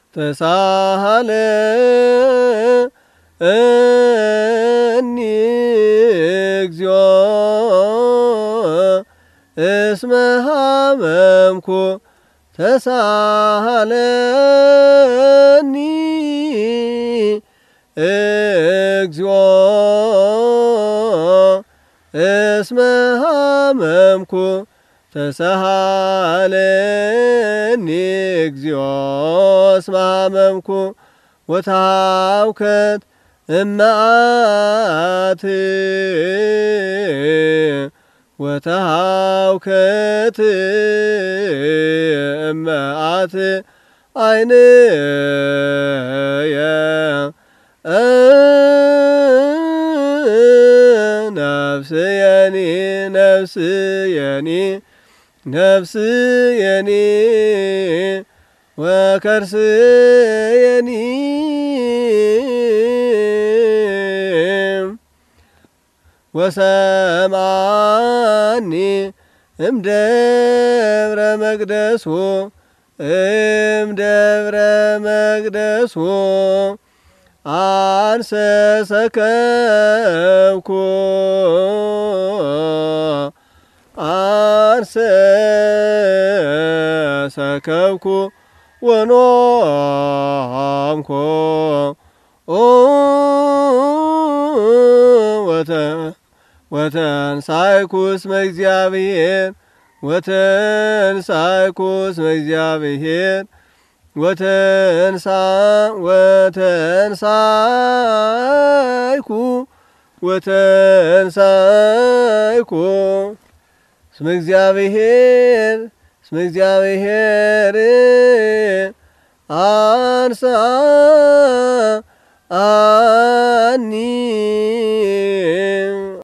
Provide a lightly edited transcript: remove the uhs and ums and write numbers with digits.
ተሳሃለኒ እግዚኦ እስመ ሀመምኩ ተሳሃለኒ እግዚኦ እስመ ሀመምኩ ተሳሃለኒ እግዚኦ እስመ ሀመምኩ ወታውከት እመዓት ወታውከት እመዓት ዓይንየ ነፍስየኒ ነፍስየኒ ነፍስየኒ ወከርስየኒ ወሰምዓኒ እምደብረ መቅደሱ እምደብረ መቅደሱ አንሰ ሰከብኩ አንሰ ሰከብኩ ወኖምኩ ወተንሣእኩ እስመ እግዚአብሔር ወተንሣእኩ እስመ እግዚአብሔር ወተንሣእኩ እስመ እግዚአብሔር አንሣ አኒ